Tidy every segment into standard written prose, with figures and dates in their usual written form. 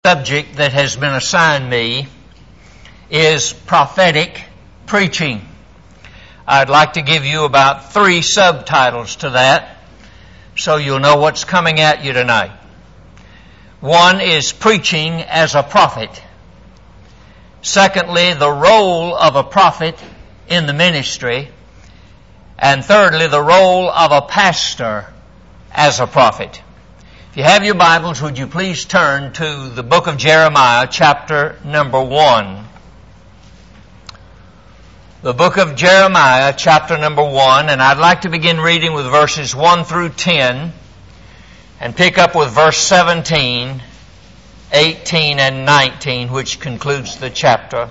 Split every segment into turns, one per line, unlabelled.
Subject that has been assigned me is prophetic preaching. I'd like to give you about 3 subtitles to that so you'll know what's coming at you tonight. One is preaching as a prophet. Secondly, the role of a prophet in the ministry. And thirdly, the role of a pastor as a prophet. If you have your Bibles, would you please turn to the book of Jeremiah, chapter number 1. The book of Jeremiah, chapter number 1, and I'd like to begin reading with verses 1 through 10 and pick up with verse 17, 18, and 19, which concludes the chapter.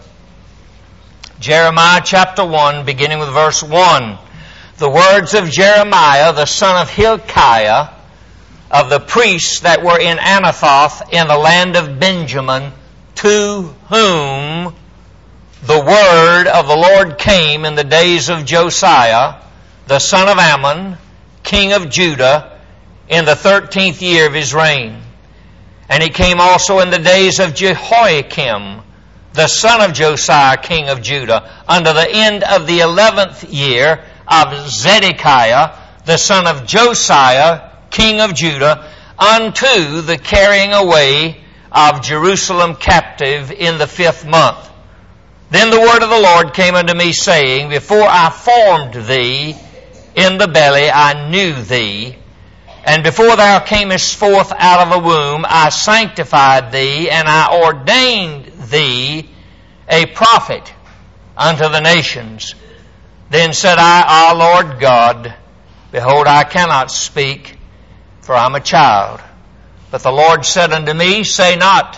Jeremiah, chapter 1, beginning with verse 1. The words of Jeremiah, the son of Hilkiah, of the priests that were in Anathoth in the land of Benjamin, to whom the word of the Lord came in the days of Josiah, the son of Ammon, king of Judah, in the 13th year of his reign. And it came also in the days of Jehoiakim, the son of Josiah, king of Judah, unto the end of the 11th year of Zedekiah, the son of Josiah, king of Judah, unto the carrying away of Jerusalem captive in the 5th month. Then the word of the Lord came unto me, saying, Before I formed thee in the belly, I knew thee. And before thou camest forth out of the womb, I sanctified thee, and I ordained thee a prophet unto the nations. Then said I, O Lord God, behold, I cannot speak, for I am a child. But the Lord said unto me, Say not,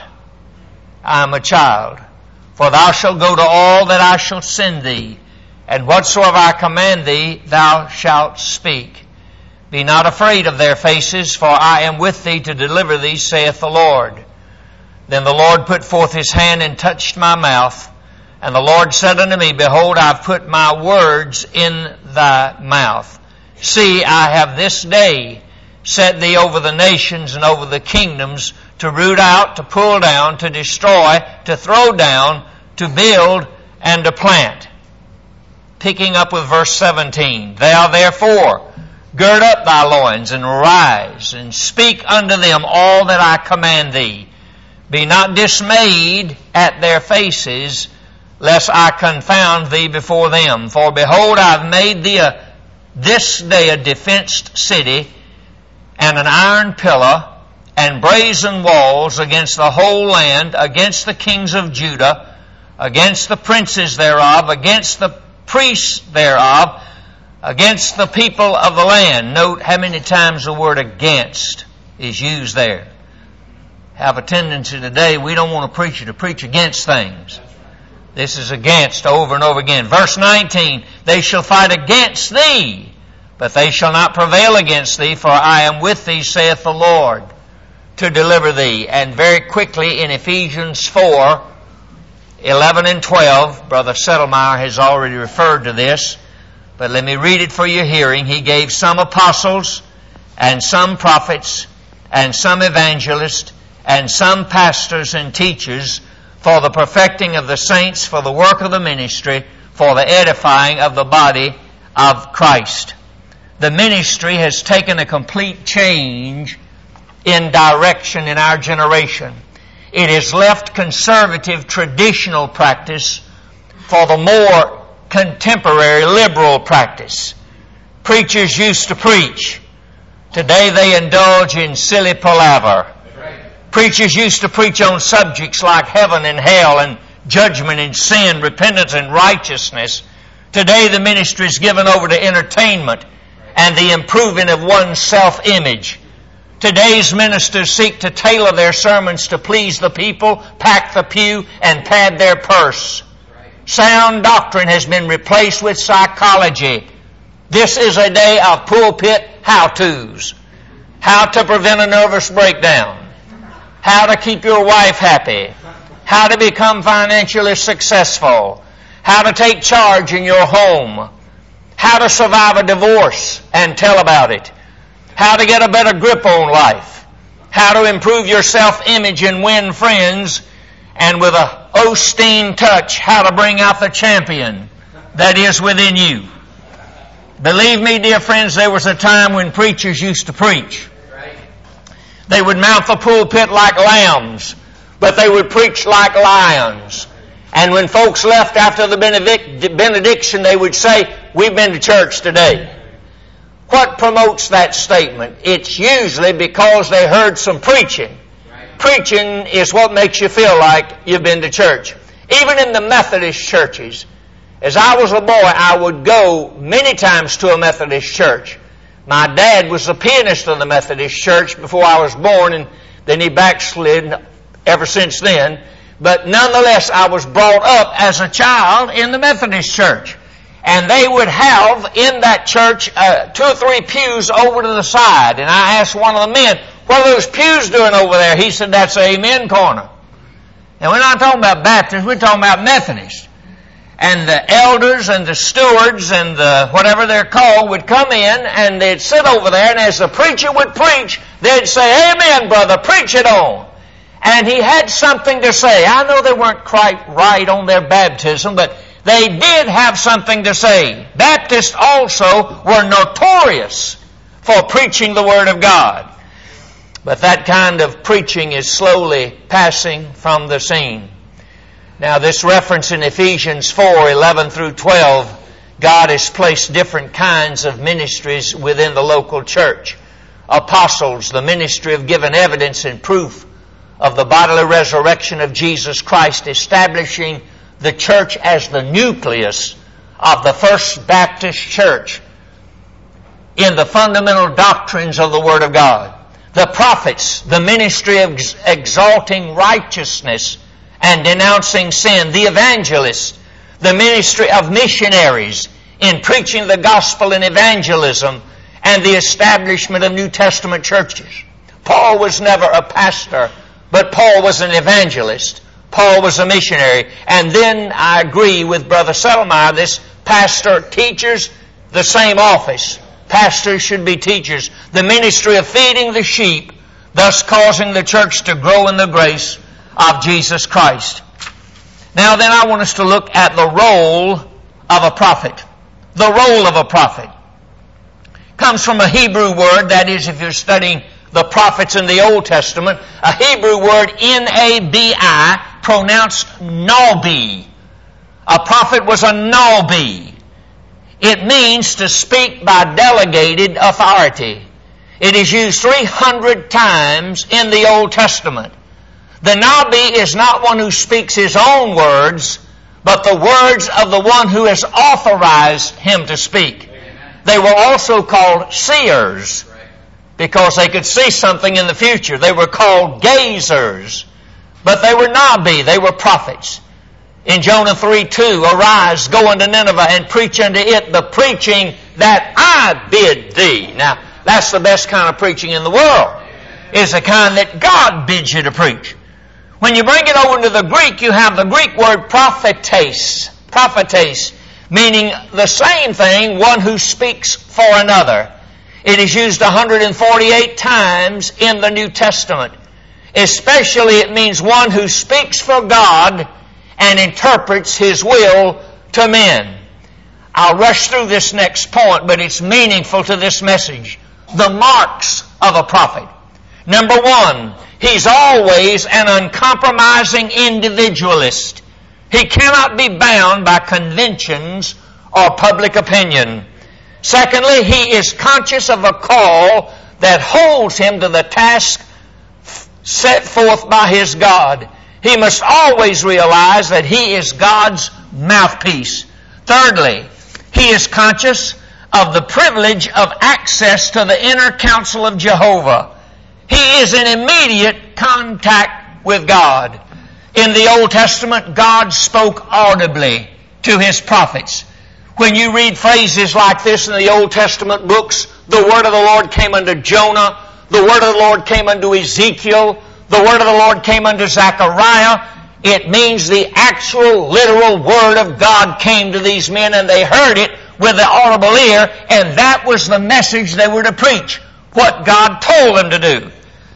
I am a child, for thou shalt go to all that I shall send thee, and whatsoever I command thee, thou shalt speak. Be not afraid of their faces, for I am with thee to deliver thee, saith the Lord. Then the Lord put forth his hand and touched my mouth. And the Lord said unto me, Behold, I have put my words in thy mouth. See, I have this day set thee over the nations and over the kingdoms, to root out, to pull down, to destroy, to throw down, to build, and to plant. Picking up with verse 17. Thou therefore gird up thy loins, and rise, and speak unto them all that I command thee. Be not dismayed at their faces, lest I confound thee before them. For behold, I have made thee this day a defenced city, and an iron pillar, and brazen walls against the whole land, against the kings of Judah, against the princes thereof, against the priests thereof, against the people of the land. Note how many times the word against is used there. Have a tendency today, we don't want a preacher to preach against things. This is against over and over again. Verse 19, They shall fight against thee, but they shall not prevail against thee, for I am with thee, saith the Lord, to deliver thee. And very quickly in Ephesians 4, 11 and 12, Brother Settlemeyer has already referred to this, but let me read it for your hearing. He gave some apostles, and some prophets, and some evangelists, and some pastors and teachers, for the perfecting of the saints, for the work of the ministry, for the edifying of the body of Christ. The ministry has taken a complete change in direction in our generation. It has left conservative, traditional practice for the more contemporary, liberal practice. Preachers used to preach. Today they indulge in silly palaver. Preachers used to preach on subjects like heaven and hell and judgment and sin, repentance and righteousness. Today the ministry is given over to entertainment and the improving of one's self-image. Today's ministers seek to tailor their sermons to please the people, pack the pew, and pad their purse. Sound doctrine has been replaced with psychology. This is a day of pulpit how-tos. How to prevent a nervous breakdown. How to keep your wife happy. How to become financially successful. How to take charge in your home. How to survive a divorce and tell about it. How to get a better grip on life. how to improve your self-image and win friends, and with a Osteen touch, how to bring out the champion that is within you. Believe me, dear friends, there was a time when preachers used to preach. They would mount the pulpit like lambs, but they would preach like lions. And when folks left after the benediction, they would say, "We've been to church today." What promotes that statement? It's usually because they heard some preaching. Preaching is what makes you feel like you've been to church. Even in the Methodist churches, as I was a boy, I would go many times to a Methodist church. My dad was the pianist of the Methodist church before I was born, and then he backslid ever since then. But nonetheless, I was brought up as a child in the Methodist church. And they would have in that church 2 or 3 pews over to the side. And I asked one of the men, "What are those pews doing over there?" He said, "That's the Amen corner." And we're not talking about Baptists, we're talking about Methodists. And the elders and the stewards and the whatever they're called would come in and they'd sit over there, and as the preacher would preach, they'd say, "Amen, brother, preach it on." And he had something to say. I know they weren't quite right on their baptism, but they did have something to say. Baptists also were notorious for preaching the Word of God. But that kind of preaching is slowly passing from the scene. Now, this reference in Ephesians 4:11 through 12, God has placed different kinds of ministries within the local church. Apostles, the ministry of giving evidence and proof of the bodily resurrection of Jesus Christ, establishing the church as the nucleus of the First Baptist Church in the fundamental doctrines of the Word of God. The prophets, the ministry of exalting righteousness and denouncing sin. The evangelists, the ministry of missionaries in preaching the gospel and evangelism and the establishment of New Testament churches. Paul was never a pastor, but Paul was an evangelist. Paul was a missionary. And then I agree with Brother Settlemyre, this pastor, teachers, the same office. Pastors should be teachers. The ministry of feeding the sheep, thus causing the church to grow in the grace of Jesus Christ. Now then, I want us to look at the role of a prophet. The role of a prophet comes from a Hebrew word, that is, if you're studying the prophets in the Old Testament, a Hebrew word, N-A-B-I, pronounced Nabi. A prophet was a Nabi. It means to speak by delegated authority. It is used 300 times in the Old Testament. The Nabi is not one who speaks his own words, but the words of the one who has authorized him to speak. They were also called seers, because they could see something in the future. They were called gazers. But they were Nabi, they were prophets. In Jonah 3:2, "Arise, go unto Nineveh, and preach unto it the preaching that I bid thee." Now, that's the best kind of preaching in the world. It's the kind that God bids you to preach. When you bring it over to the Greek, you have the Greek word prophetes. Prophetes, meaning the same thing, one who speaks for another. It is used 148 times in the New Testament. Especially it means one who speaks for God and interprets His will to men. I'll rush through this next point, but it's meaningful to this message. The marks of a prophet. Number one, he's always an uncompromising individualist. He cannot be bound by conventions or public opinion. Secondly, he is conscious of a call that holds him to the task set forth by his God. He must always realize that he is God's mouthpiece. Thirdly, he is conscious of the privilege of access to the inner counsel of Jehovah. He is in immediate contact with God. In the Old Testament, God spoke audibly to His prophets. When you read phrases like this in the Old Testament books, the word of the Lord came unto Jonah, the word of the Lord came unto Ezekiel, the word of the Lord came unto Zechariah, it means the actual, literal word of God came to these men and they heard it with the audible ear, and that was the message they were to preach, what God told them to do.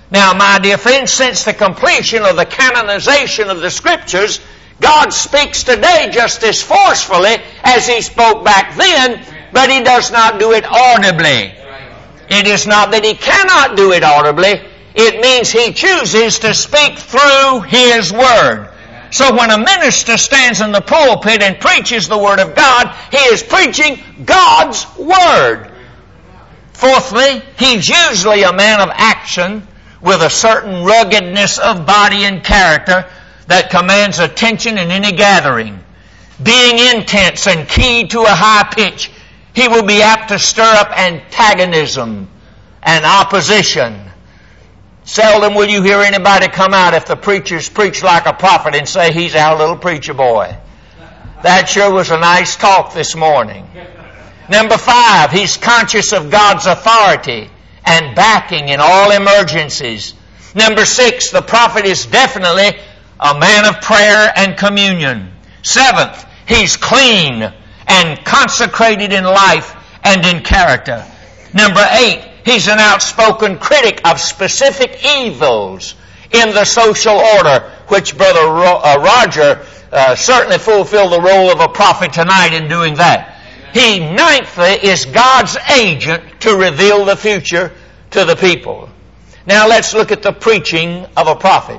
Now, my dear friends, since the completion of the canonization of the Scriptures, God speaks today just as forcefully as He spoke back then, but He does not do it audibly. It is not that He cannot do it audibly. It means He chooses to speak through His Word. So when a minister stands in the pulpit and preaches the Word of God, he is preaching God's Word. Fourthly, he's usually a man of action with a certain ruggedness of body and character that commands attention in any gathering. Being intense and keyed to a high pitch, he will be apt to stir up antagonism and opposition. Seldom will you hear anybody come out if the preachers preach like a prophet and say, he's our little preacher boy. That sure was a nice talk this morning. Number 5, he's conscious of God's authority and backing in all emergencies. Number 6, the prophet is definitely a man of prayer and communion. 7th, he's clean and consecrated in life and in character. Number 8, he's an outspoken critic of specific evils in the social order, which Brother Roger certainly fulfilled the role of a prophet tonight in doing that. He, 9thly, is God's agent to reveal the future to the people. Now let's look at the preaching of a prophet.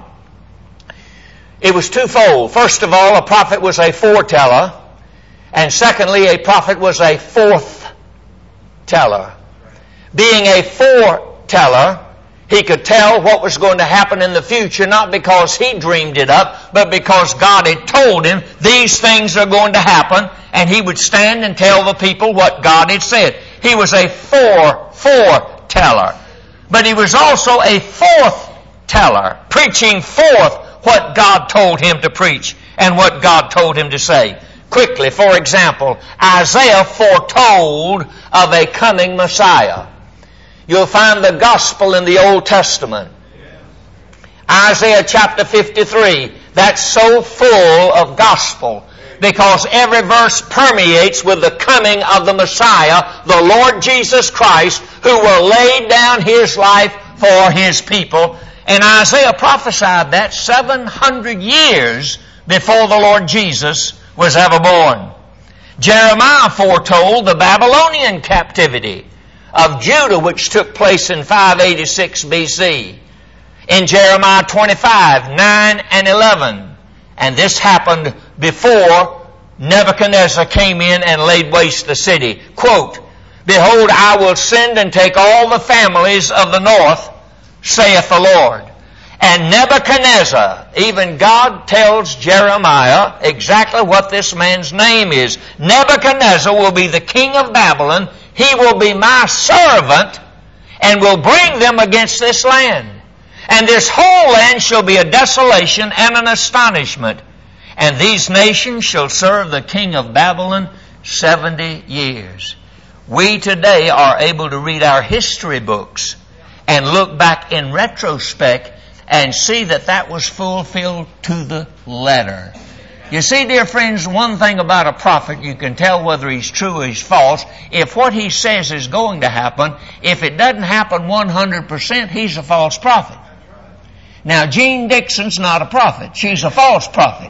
It was twofold. First of all, a prophet was a foreteller, and secondly, a prophet was a forth-teller. Being a foreteller, he could tell what was going to happen in the future, not because he dreamed it up, but because God had told him these things are going to happen, and he would stand and tell the people what God had said. He was a foreteller. But he was also a forth-teller, preaching forth what God told him to preach and what God told him to say. Quickly, for example, Isaiah foretold of a coming Messiah. You'll find the gospel in the Old Testament. Isaiah chapter 53, that's so full of gospel because every verse permeates with the coming of the Messiah, the Lord Jesus Christ, who will lay down His life for His people. And Isaiah prophesied that 700 years before the Lord Jesus was ever born. Jeremiah foretold the Babylonian captivity of Judah, which took place in 586 BC. In Jeremiah 25, 9 and 11. And this happened before Nebuchadnezzar came in and laid waste the city. Quote, "Behold, I will send and take all the families of the north, saith the Lord." And Nebuchadnezzar, even God tells Jeremiah exactly what this man's name is. Nebuchadnezzar will be the king of Babylon. He will be my servant and will bring them against this land. And this whole land shall be a desolation and an astonishment. And these nations shall serve the king of Babylon 70 years. We today are able to read our history books and look back in retrospect and see that that was fulfilled to the letter. You see, dear friends, one thing about a prophet, you can tell whether he's true or he's false. If what he says is going to happen, if it doesn't happen 100%, he's a false prophet. Now, Jean Dixon's not a prophet. She's a false prophet.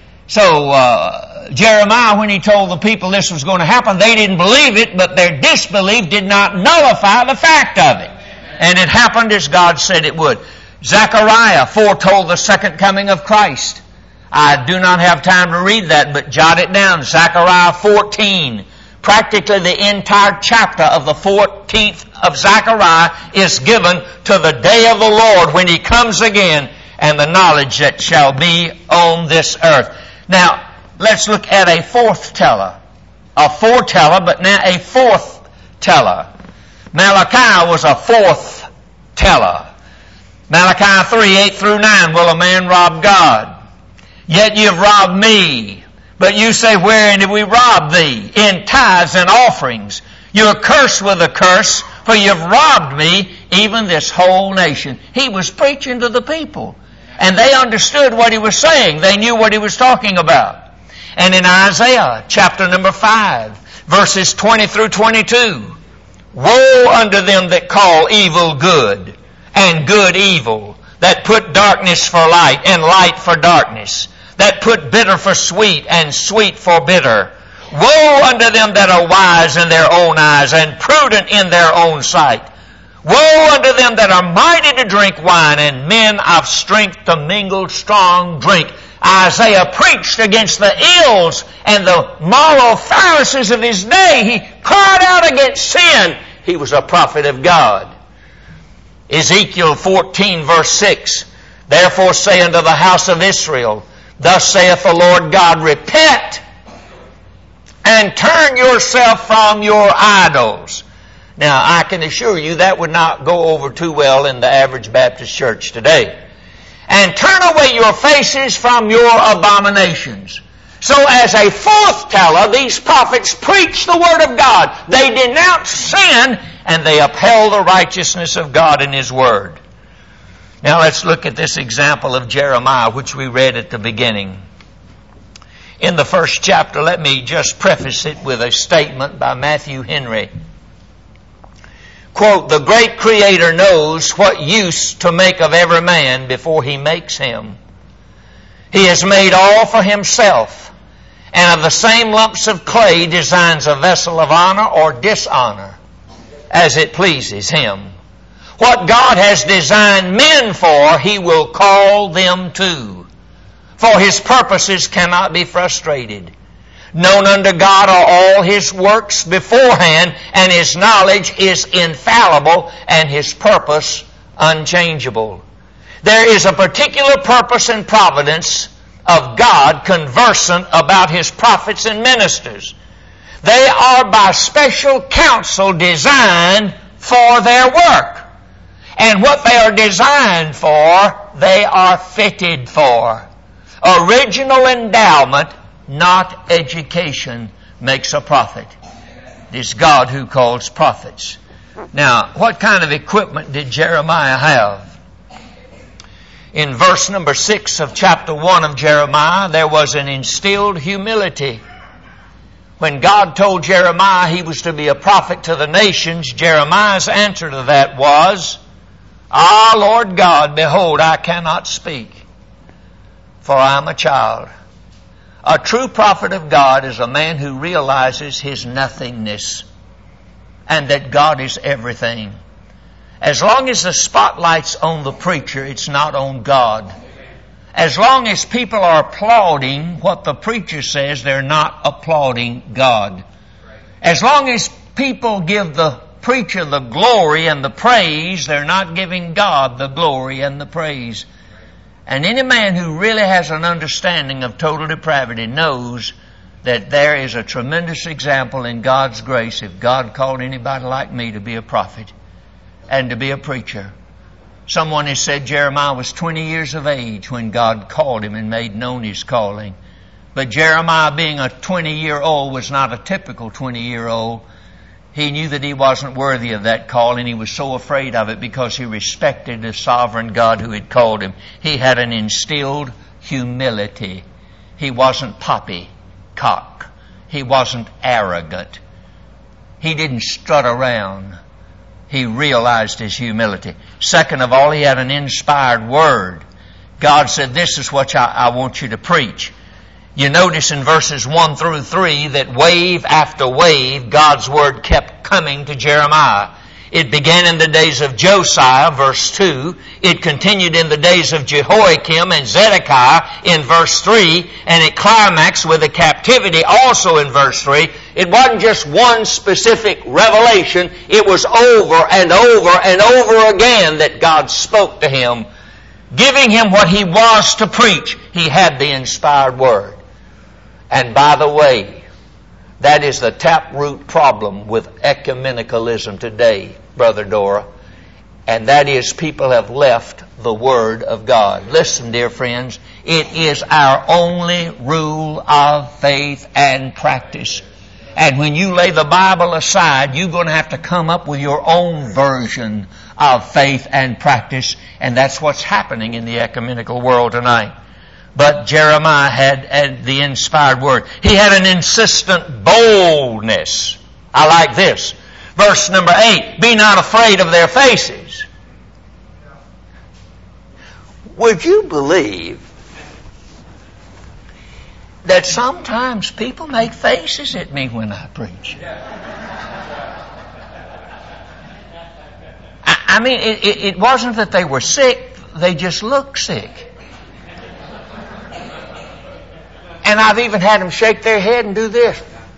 So, Jeremiah, when he told the people this was going to happen, they didn't believe it, but their disbelief did not nullify the fact of it. And it happened as God said it would. Zechariah foretold the second coming of Christ. I do not have time to read that, but jot it down. Zechariah 14. Practically the entire chapter of the 14th of Zechariah is given to the day of the Lord when He comes again and the knowledge that shall be on this earth. Now, let's look at a forth-teller. A foreteller, but now a forth-teller. Malachi was a forth-teller. Malachi 3, 8 through 9, will a man rob God? Yet you have robbed me. But you say, wherein did we rob thee? In tithes and offerings. You are cursed with a curse, for you have robbed me, even this whole nation. He was preaching to the people. And they understood what he was saying. They knew what he was talking about. And in Isaiah chapter number 5, verses 20 through 22, woe unto them that call evil good, and good evil, that put darkness for light and light for darkness, that put bitter for sweet and sweet for bitter. Woe unto them that are wise in their own eyes and prudent in their own sight. Woe unto them that are mighty to drink wine and men of strength to mingle strong drink. Isaiah preached against the ills and the moral Pharisees of his day. He cried out against sin. He was a prophet of God. Ezekiel 14 verse 6. Therefore say unto the house of Israel, thus saith the Lord God, repent and turn yourself from your idols. Now, I can assure you that would not go over too well in the average Baptist church today. And turn away your faces from your abominations. So as a foreteller, these prophets preached the Word of God. They denounced sin and they upheld the righteousness of God in His Word. Now let's look at this example of Jeremiah, which we read at the beginning. In the first chapter, let me just preface it with a statement by Matthew Henry. Quote, the great Creator knows what use to make of every man before He makes him. He has made all for Himself, and of the same lumps of clay designs a vessel of honor or dishonor, as it pleases Him. What God has designed men for, He will call them to. For His purposes cannot be frustrated. Known unto God are all His works beforehand, and His knowledge is infallible, and His purpose unchangeable. There is a particular purpose and providence of God conversant about His prophets and ministers. They are by special counsel designed for their work. And what they are designed for, they are fitted for. Original endowment, not education, makes a prophet. It is God who calls prophets. Now, what kind of equipment did Jeremiah have? In verse number 6 of chapter 1 of Jeremiah, there was an instilled humility. When God told Jeremiah he was to be a prophet to the nations, Jeremiah's answer to that was, Ah, Lord God, behold, I cannot speak, for I am a child. A true prophet of God is a man who realizes his nothingness and that God is everything. As long as the spotlight's on the preacher, it's not on God. As long as people are applauding what the preacher says, they're not applauding God. As long as people give the preacher the glory and the praise, they're not giving God the glory and the praise. And any man who really has an understanding of total depravity knows that there is a tremendous example in God's grace if God called anybody like me to be a prophet and to be a preacher. Someone has said Jeremiah was 20 years of age when God called him and made known His calling. But Jeremiah, being a 20-year-old, was not a typical 20-year-old. He knew that he wasn't worthy of that call, and he was so afraid of it because he respected the sovereign God who had called him. He had an instilled humility. He wasn't poppycock. He wasn't arrogant. He didn't strut around. He realized his humility. Second of all, he had an inspired word. God said, this is what I want you to preach. You notice in verses 1 through 3 that wave after wave, God's word kept coming to Jeremiah. It began in the days of Josiah, verse 2. It continued in the days of Jehoiakim and Zedekiah in verse 3. And it climaxed with the captivity also in verse 3. It wasn't just one specific revelation. It was over and over and over again that God spoke to him, giving him what he was to preach. He had the inspired word. And by the way, that is the taproot problem with ecumenicalism today, Brother Dora. And that is people have left the Word of God. Listen, dear friends, it is our only rule of faith and practice. And when you lay the Bible aside, you're going to have to come up with your own version of faith and practice. And that's what's happening in the ecumenical world tonight. But Jeremiah had the inspired word. He had an insistent boldness. I like this. Verse number 8, be not afraid of their faces. Would you believe that sometimes people make faces at me when I preach? I mean, it wasn't that they were sick, they just looked sick. And I've even had them shake their head and do this.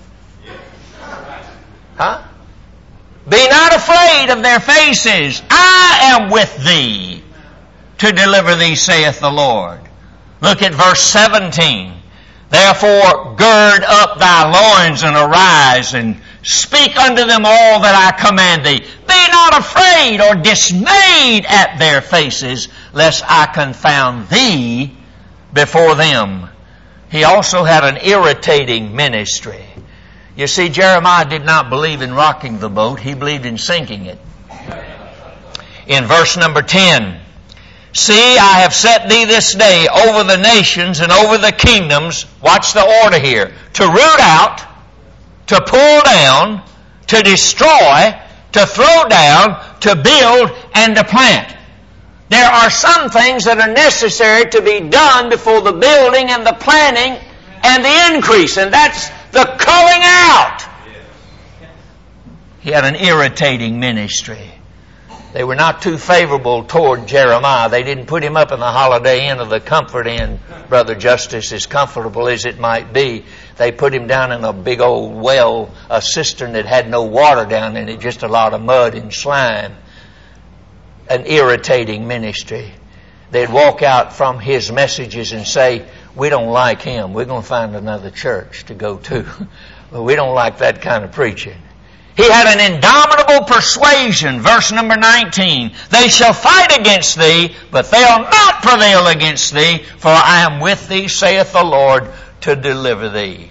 Huh? Be not afraid of their faces. I am with thee to deliver thee, saith the Lord. Look at verse 17. Therefore gird up thy loins and arise and speak unto them all that I command thee. Be not afraid or dismayed at their faces, lest I confound thee before them. He also had an irritating ministry. You see, Jeremiah did not believe in rocking the boat. He believed in sinking it. In verse number 10, see, I have set thee this day over the nations and over the kingdoms. Watch the order here. To root out, to pull down, to destroy, to throw down, to build, and to plant. There are some things that are necessary to be done before the building and the planting and the increase, and that's the culling out. He had an irritating ministry. They were not too favorable toward Jeremiah. They didn't put him up in the Holiday Inn or the Comfort Inn, Brother Justice, as comfortable as it might be. They put him down in a big old well, a cistern that had no water down in it, just a lot of mud and slime. An irritating ministry. They'd walk out from his messages and say, we don't like him. We're going to find another church to go to. But we don't like that kind of preaching. He had an indomitable persuasion. Verse number 19. They shall fight against thee, but they'll not prevail against thee, for I am with thee, saith the Lord, to deliver thee.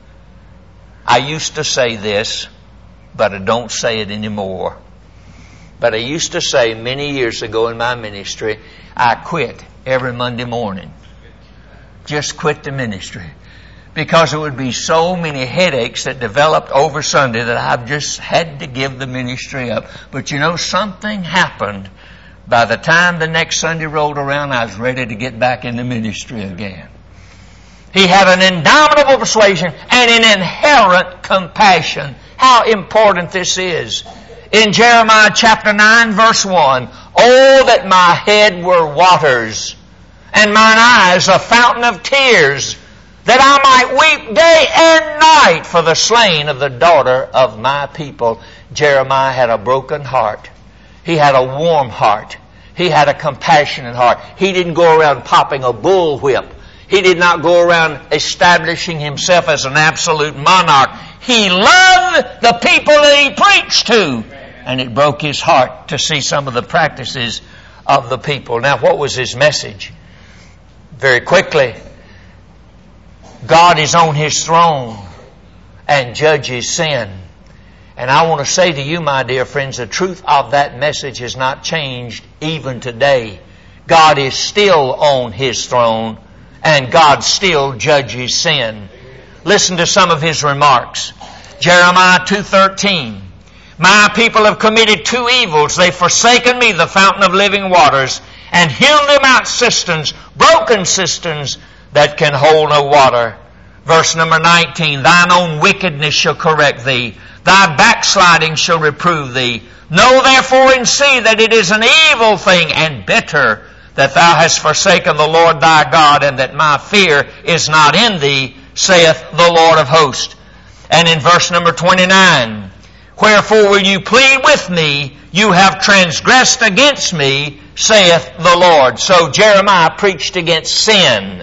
I used to say this, but I don't say it anymore. But I used to say many years ago in my ministry, I quit every Monday morning. Just quit the ministry. Because there would be so many headaches that developed over Sunday that I've just had to give the ministry up. But you know, something happened. By the time the next Sunday rolled around, I was ready to get back in the ministry again. He had an indomitable persuasion and an inherent compassion. How important this is. In Jeremiah chapter 9 verse 1, oh, that my head were waters, and mine eyes a fountain of tears, that I might weep day and night for the slain of the daughter of my people. Jeremiah had a broken heart. He had a warm heart. He had a compassionate heart. He didn't go around popping a bullwhip. He did not go around establishing himself as an absolute monarch. He loved the people that he preached to. And it broke his heart to see some of the practices of the people. Now, what was his message? Very quickly, God is on His throne and judges sin. And I want to say to you, my dear friends, the truth of that message has not changed even today. God is still on His throne and God still judges sin. Listen to some of His remarks. Jeremiah 2:13. My people have committed two evils. They've forsaken me, the fountain of living waters, and hewn them out cisterns, broken cisterns that can hold no water. Verse number 19, thine own wickedness shall correct thee. Thy backsliding shall reprove thee. Know therefore and see that it is an evil thing and bitter that thou hast forsaken the Lord thy God, and that my fear is not in thee, saith the Lord of hosts. And in verse number 29, wherefore will you plead with me? You have transgressed against me, saith the Lord. So Jeremiah preached against sin.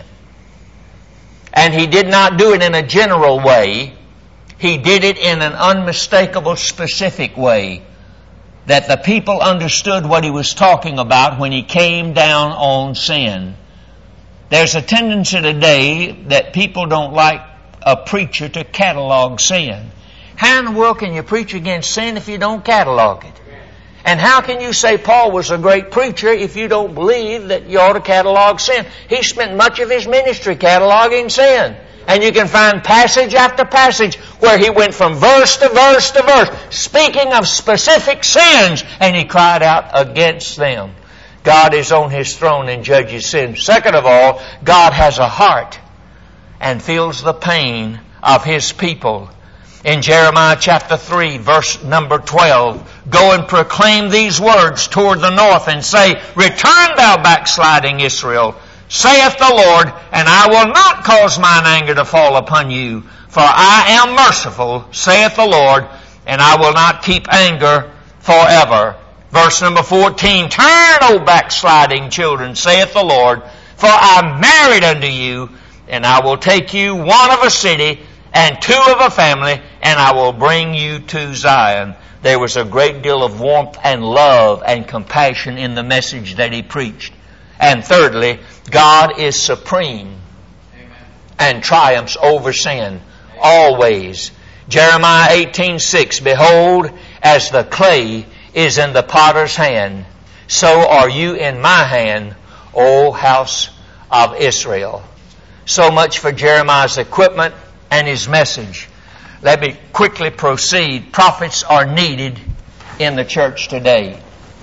And he did not do it in a general way. He did it in an unmistakable, specific way, that the people understood what he was talking about when he came down on sin. There's a tendency today that people don't like a preacher to catalog sin. How in the world can you preach against sin if you don't catalog it? And how can you say Paul was a great preacher if you don't believe that you ought to catalog sin? He spent much of his ministry cataloging sin. And you can find passage after passage where he went from verse to verse to verse, speaking of specific sins, and he cried out against them. God is on His throne and judges sin. Second of all, God has a heart and feels the pain of His people. In Jeremiah chapter 3, verse number 12, go and proclaim these words toward the north and say, return thou backsliding Israel, saith the Lord, and I will not cause mine anger to fall upon you. For I am merciful, saith the Lord, and I will not keep anger forever. Verse number 14, turn, O backsliding children, saith the Lord, for I am married unto you, and I will take you one of a city and two of a family, and I will bring you to Zion. There was a great deal of warmth and love and compassion in the message that he preached. And thirdly, God is supreme and triumphs over sin always. Jeremiah 18:6, behold, as the clay is in the potter's hand, so are you in my hand, O house of Israel. So much for Jeremiah's equipment and his message. Let me quickly proceed. Prophets are needed in the church today.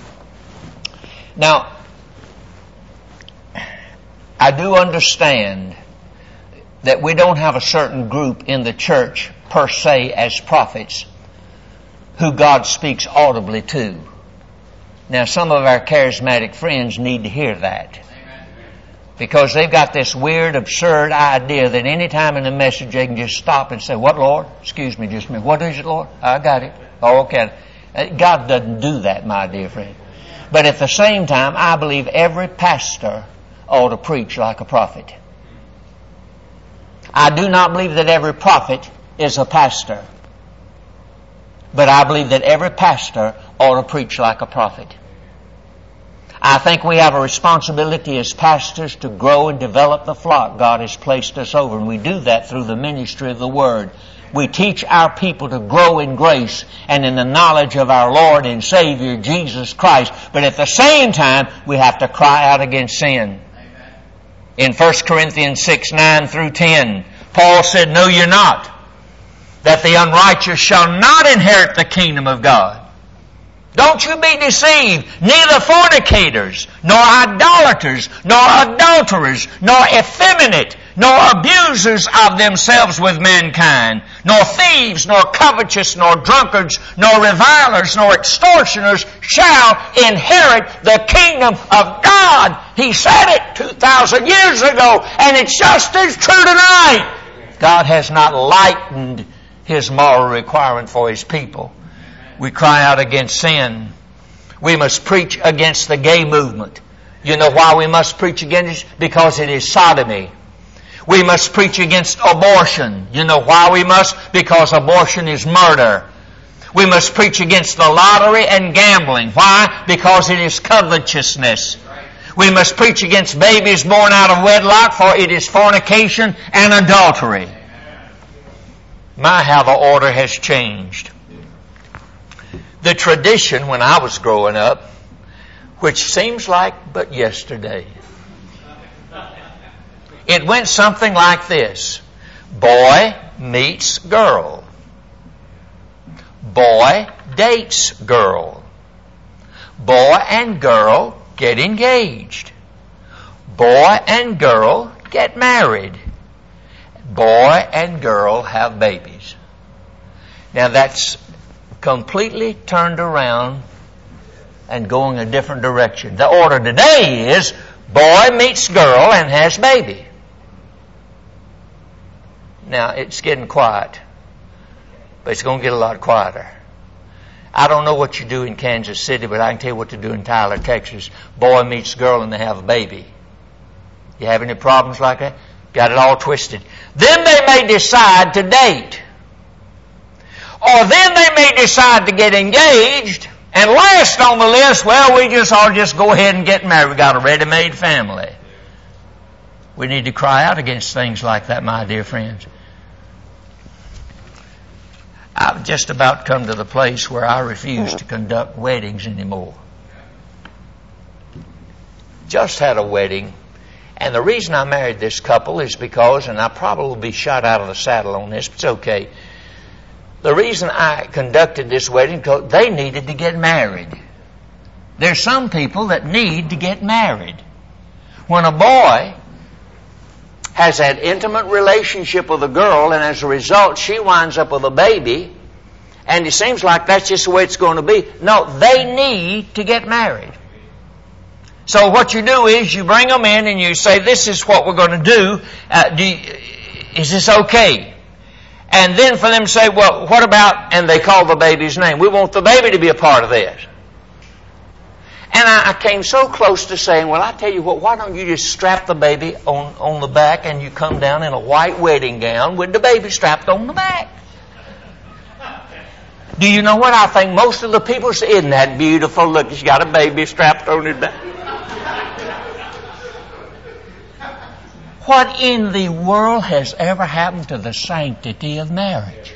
Now, I do understand that we don't have a certain group in the church per se as prophets who God speaks audibly to. Now, some of our charismatic friends need to hear that, because they've got this weird, absurd idea that any time in the message they can just stop and say, what, Lord? Excuse me just a minute. What is it, Lord? I got it. Oh, okay. God doesn't do that, my dear friend. But at the same time, I believe every pastor ought to preach like a prophet. I do not believe that every prophet is a pastor. But I believe that every pastor ought to preach like a prophet. I think we have a responsibility as pastors to grow and develop the flock God has placed us over. And we do that through the ministry of the Word. We teach our people to grow in grace and in the knowledge of our Lord and Savior, Jesus Christ. But at the same time, we have to cry out against sin. In 1 Corinthians 6:9-10, Paul said, know ye not that the unrighteous shall not inherit the kingdom of God? Don't you be deceived. Neither fornicators, nor idolaters, nor adulterers, nor effeminate, nor abusers of themselves with mankind, nor thieves, nor covetous, nor drunkards, nor revilers, nor extortioners shall inherit the kingdom of God. He said it 2,000 years ago, and it's just as true tonight. God has not lightened His moral requirement for His people. We cry out against sin. We must preach against the gay movement. You know why we must preach against it? Because it is sodomy. We must preach against abortion. You know why we must? Because abortion is murder. We must preach against the lottery and gambling. Why? Because it is covetousness. We must preach against babies born out of wedlock, for it is fornication and adultery. My, how the order has changed. The tradition when I was growing up, which seems like but yesterday, it went something like this. Boy meets girl. Boy dates girl. Boy and girl get engaged. Boy and girl get married. Boy and girl have babies. Now that's completely turned around and going a different direction. The order today is boy meets girl and has baby. Now it's getting quiet, but it's going to get a lot quieter. I don't know what you do in Kansas City, but I can tell you what to do in Tyler, Texas. Boy meets girl and they have a baby. You have any problems like that? Got it all twisted. Then they may decide to date. Or then they may decide to get engaged. And last on the list, well, we just ought to just go ahead and get married. We got a ready-made family. We need to cry out against things like that, my dear friends. I've just about come to the place where I refuse to conduct weddings anymore. Just had a wedding. And the reason I married this couple is because, and I probably will be shot out of the saddle on this, but it's okay. The reason I conducted this wedding, because they needed to get married. There's some people that need to get married. When a boy has that intimate relationship with a girl, and as a result she winds up with a baby, and it seems like that's just the way it's going to be. No, they need to get married. So what you do is you bring them in and you say, this is what we're going to do. Is this okay? And then for them to say, well, what about, and they call the baby's name. We want the baby to be a part of this. And I came so close to saying, well, I tell you what, why don't you just strap the baby on the back and you come down in a white wedding gown with the baby strapped on the back. Do you know what I think most of the people say? Isn't that beautiful? Look, he's got a baby strapped on his back. What in the world has ever happened to the sanctity of marriage?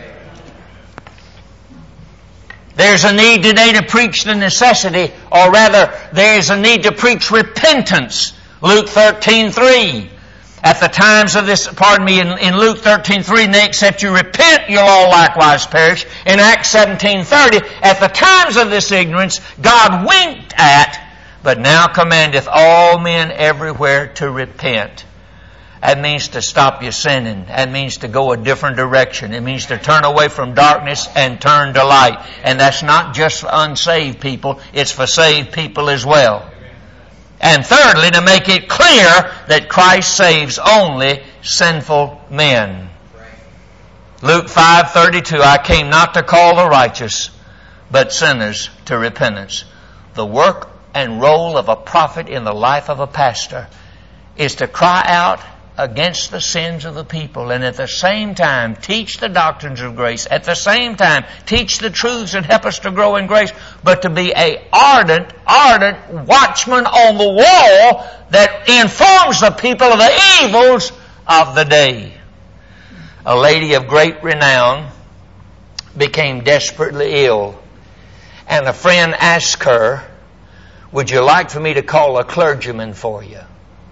There's a need today to preach the necessity, or rather, there's a need to preach repentance. Luke 13:3. At the times of this, in Luke 13:3, nay, except you repent, you'll all likewise perish. In Acts 17:30, at the times of this ignorance, God winked at, but now commandeth all men everywhere to repent. That means to stop your sinning. That means to go a different direction. It means to turn away from darkness and turn to light. And that's not just for unsaved people, it's for saved people as well. And thirdly, to make it clear that Christ saves only sinful men. Luke 5:32, I came not to call the righteous, but sinners to repentance. The work and role of a prophet in the life of a pastor is to cry out against the sins of the people, and at the same time teach the doctrines of grace, at the same time teach the truths that help us to grow in grace, but to be a ardent watchman on the wall that informs the people of the evils of the day. A lady of great renown became desperately ill, and a friend asked her, would you like for me to call a clergyman for you?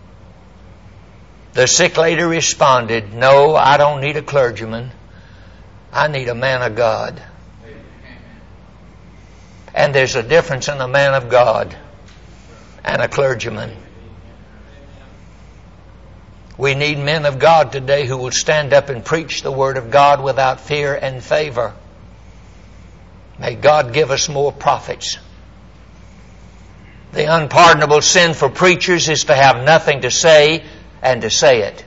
The sick lady responded, no, I don't need a clergyman. I need a man of God. And there's a difference in a man of God and a clergyman. We need men of God today who will stand up and preach the Word of God without fear and favor. May God give us more prophets. The unpardonable sin for preachers is to have nothing to say and to say it.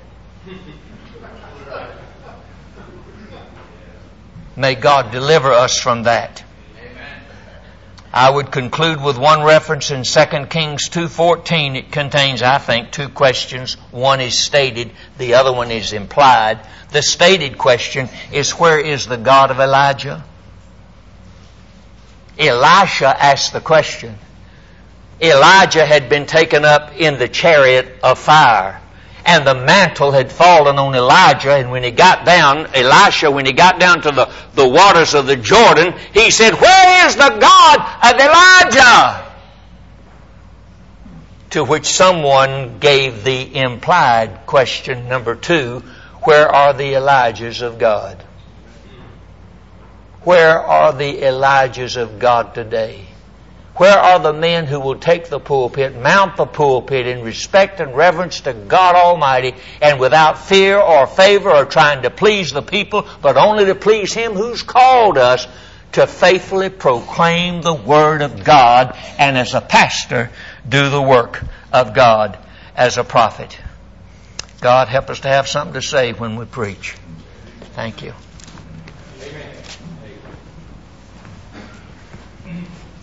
May God deliver us from that. I would conclude with one reference in 2 Kings 2:14. It contains, I think, two questions. One is stated, the other one is implied. The stated question is, where is the God of Elijah? Elisha asked the question. Elijah had been taken up in the chariot of fire, and the mantle had fallen on Elijah, and when he got down, Elisha, when he got down to the waters of the Jordan, he said, where is the God of Elijah? To which someone gave the implied question number 2, where are the Elijahs of God? Where are the Elijahs of God today? Where are the men who will take the pulpit, mount the pulpit in respect and reverence to God Almighty, and without fear or favor or trying to please the people, but only to please Him who's called us to faithfully proclaim the Word of God, and as a pastor, do the work of God as a prophet. God help us to have something to say when we preach. Thank you. Amen.